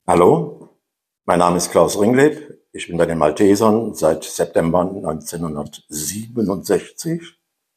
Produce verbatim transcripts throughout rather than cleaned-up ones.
Hallo, mein Name ist Klaus Ringleb. Ich bin bei den Maltesern seit September neunzehnhundertsiebenundsechzig.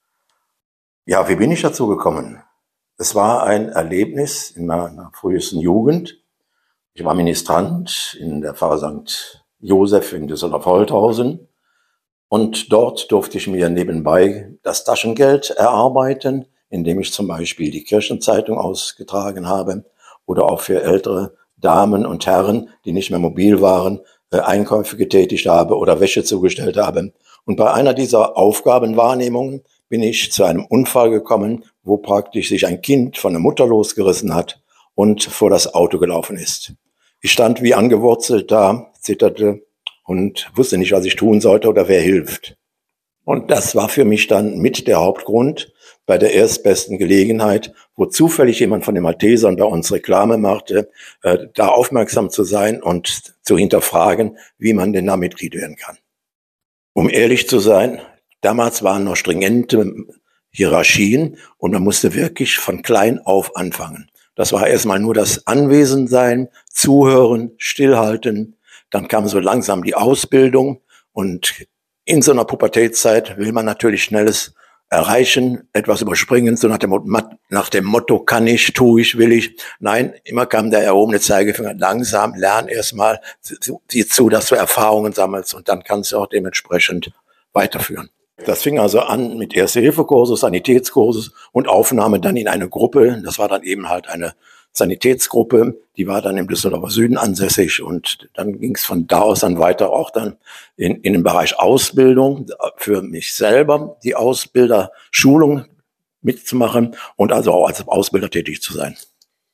Ja, wie bin ich dazu gekommen? Es war ein Erlebnis in meiner frühesten Jugend. Ich war Ministrant in der Pfarre Sankt Joseph in Düsseldorf-Holthausen und dort durfte ich mir nebenbei das Taschengeld erarbeiten, indem ich zum Beispiel die Kirchenzeitung ausgetragen habe oder auch für ältere Damen und Herren, die nicht mehr mobil waren, äh, Einkäufe getätigt habe oder Wäsche zugestellt habe. Und bei einer dieser Aufgabenwahrnehmungen bin ich zu einem Unfall gekommen, wo praktisch sich ein Kind von der Mutter losgerissen hat und vor das Auto gelaufen ist. Ich stand wie angewurzelt da, zitterte und wusste nicht, was ich tun sollte oder wer hilft. Und das war für mich dann mit der Hauptgrund, bei der erstbesten Gelegenheit, wo zufällig jemand von den Maltesern bei uns Reklame machte, äh, da aufmerksam zu sein und zu hinterfragen, wie man denn da Mitglied werden kann. Um ehrlich zu sein, damals waren noch stringente Hierarchien und man musste wirklich von klein auf anfangen. Das war erstmal nur das Anwesensein, Zuhören, Stillhalten. Dann kam so langsam die Ausbildung und in so einer Pubertätszeit will man natürlich Schnelles erreichen, etwas überspringen, so nach dem, nach dem Motto, kann ich, tu ich, will ich. Nein, immer kam der erhobene Zeigefinger, langsam, lern erstmal, sieh zu, dass du Erfahrungen sammelst und dann kannst du auch dementsprechend weiterführen. Das fing also an mit Erste-Hilfe-Kurses, Sanitätskurses und Aufnahme dann in eine Gruppe. Das war dann eben halt eine Sanitätsgruppe, die war dann im Düsseldorfer Süden ansässig und dann ging es von da aus dann weiter auch dann in, in den Bereich Ausbildung für mich selber, die Ausbilderschulung mitzumachen und also auch als Ausbilder tätig zu sein.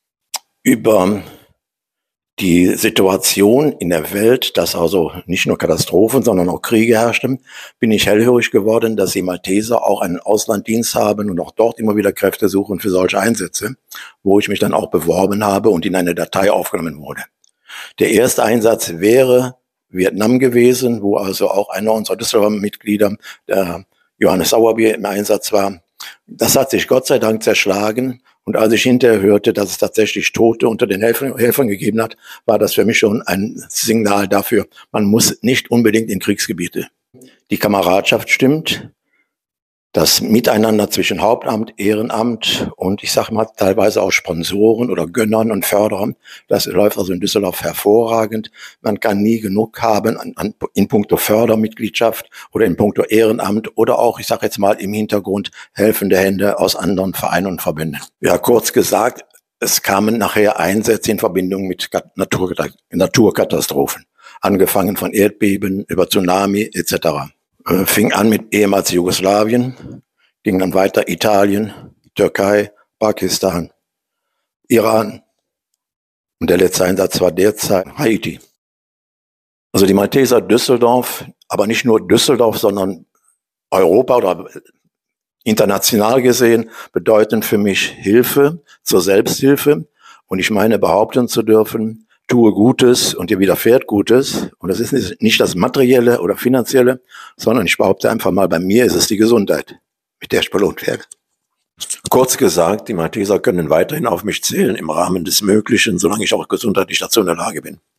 Über die Situation in der Welt, dass also nicht nur Katastrophen, sondern auch Kriege herrschten, bin ich hellhörig geworden, dass die Malteser auch einen Auslanddienst haben und auch dort immer wieder Kräfte suchen für solche Einsätze, wo ich mich dann auch beworben habe und in eine Datei aufgenommen wurde. Der erste Einsatz wäre Vietnam gewesen, wo also auch einer unserer Düsseldorfer Mitglieder, der Johannes Sauerbier, im Einsatz war. Das hat sich Gott sei Dank zerschlagen. Und als ich hinterher hörte, dass es tatsächlich Tote unter den Helfern, Helfern gegeben hat, war das für mich schon ein Signal dafür, man muss nicht unbedingt in Kriegsgebiete. Die Kameradschaft stimmt, das Miteinander zwischen Hauptamt, Ehrenamt und ich sage mal teilweise auch Sponsoren oder Gönnern und Förderern, das läuft also in Düsseldorf hervorragend. Man kann nie genug haben an, an, in puncto Fördermitgliedschaft oder in puncto Ehrenamt oder auch, ich sage jetzt mal im Hintergrund, helfende Hände aus anderen Vereinen und Verbänden. Ja, kurz gesagt, es kamen nachher Einsätze in Verbindung mit Natur, Naturkatastrophen, angefangen von Erdbeben über Tsunami et cetera. Fing an mit ehemals Jugoslawien, ging dann weiter Italien, Türkei, Pakistan, Iran und der letzte Einsatz war derzeit Haiti. Also die Malteser Düsseldorf, aber nicht nur Düsseldorf, sondern Europa oder international gesehen, bedeuten für mich Hilfe zur Selbsthilfe und ich meine behaupten zu dürfen, tue Gutes und dir widerfährt Gutes. Und das ist nicht das Materielle oder Finanzielle, sondern ich behaupte einfach mal, bei mir ist es die Gesundheit, mit der ich belohnt werde. Kurz gesagt, die Malteser können weiterhin auf mich zählen im Rahmen des Möglichen, solange ich auch gesundheitlich dazu in der Lage bin.